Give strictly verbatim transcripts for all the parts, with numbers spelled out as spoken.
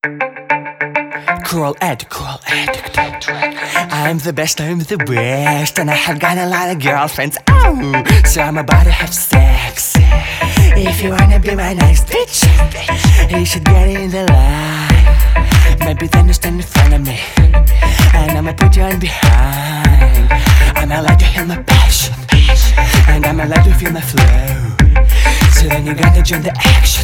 Cruel addict, cruel addict. I'm the best, I'm the best, and I have got a lot of girlfriends. Oh, so I'm about to have sex. If you wanna be my next bitch, you should get in the line. Maybe then you stand in front of me, and I'ma put you on behind. I'ma let you feel my passion, and I'ma let you feel my flow. So then you gotta join the action.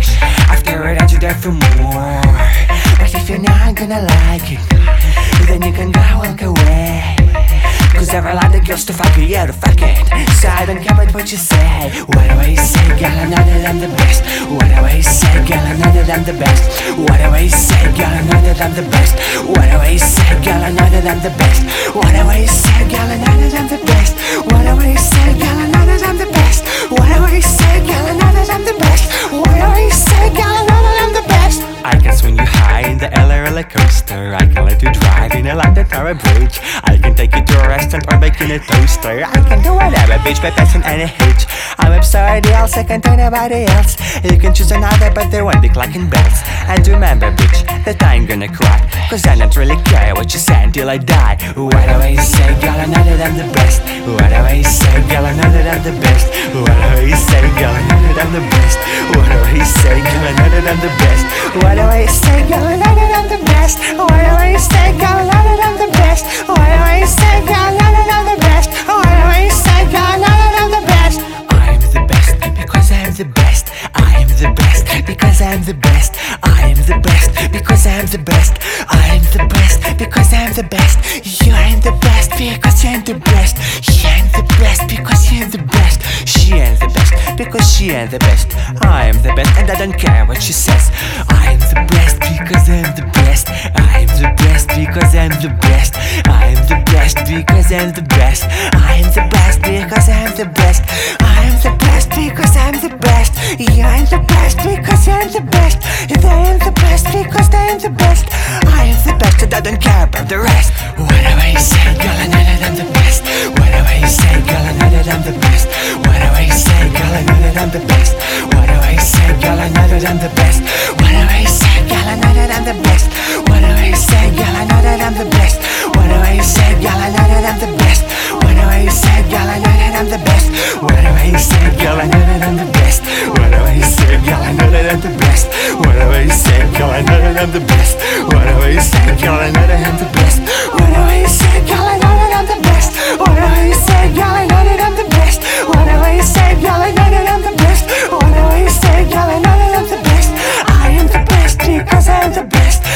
After it, I'll you there for more. But if you're not gonna like it, then you can go walk away. Cause there are a lot of girls to fuck you, yeah, to fuck it. So I don't care about what you say. What do I say, girl, I know that I'm the best. What do I say, girl, I know that I'm the best. What do I say, girl, I know that I'm the best. What do I say, girl, I know that I'm the best. What do I say, girl, I know that I'm the best. What do I say, girl, I know that I'm the best. What do I say, girl, I know that I'm the best. What do I say, girl, I know that I'm the best. I can swing you high in the L A roller coaster. I can let you drive in a London Tower Bridge. I can take you to a restaurant or bake in a toaster. I can do whatever, bitch, by passing any hitch. I'm absurd else, I can tell nobody else. You can choose another, but they won't be clacking bells. And remember, bitch, that I ain't gonna cry, cause I don't really care what you say until I die. What do I say, girl, I know that I'm the best. What do I say, girl, I know that I'm the best. What do I say, girl, I know that I'm the best. What do I say, girl, I know that I'm the best. What do I say, girl, I know that I'm the best. What do I say, girl, I know that I'm the best. What do I say, girl, I know that I'm the best. What do I say, girl, I know that I'm the best. I'm the best because I'm the best. I'm the best because I'm the best. I'm the best because I'm the best. I'm the best because I'm the best. You're the best because you're the best. You're the best because you're the best. She ain't the best because she ain't the best. I'm the best and I don't care what she says. I'm the best because I'm the best. I'm the best because I'm the best. I'm the best because I'm the best. I'm the best because I'm the best. I'm the best because I'm the best. You're the best because you're the best. They're the best because they're the best. I'm the best and I don't care about the rest. What do I say, girl, I know that I'm the best. What do I say, girl, I know that I'm the best. What do I say, girl, I know that I'm the best. What do I say, girl, I know that I'm the best. What do I say, girl, I know that I'm the best. What do I say, girl, I know that I'm the best. What do I say, girl, I know that I'm the best. What do I say, girl, I know that I'm the best. What do I say, girl, I know that I'm the best. What do I say, girl, I know that I'm the best. What do I say, girl, I know that I'm the best. What do I say, girl, I know that I'm the best. What do I say, girl, I know that I'm the best. What do I say, girl, I know that I'm the best. What do I say, girl, I know that I'm the best. What do I say, girl, I know that I'm the best. I am the best because I'm the best.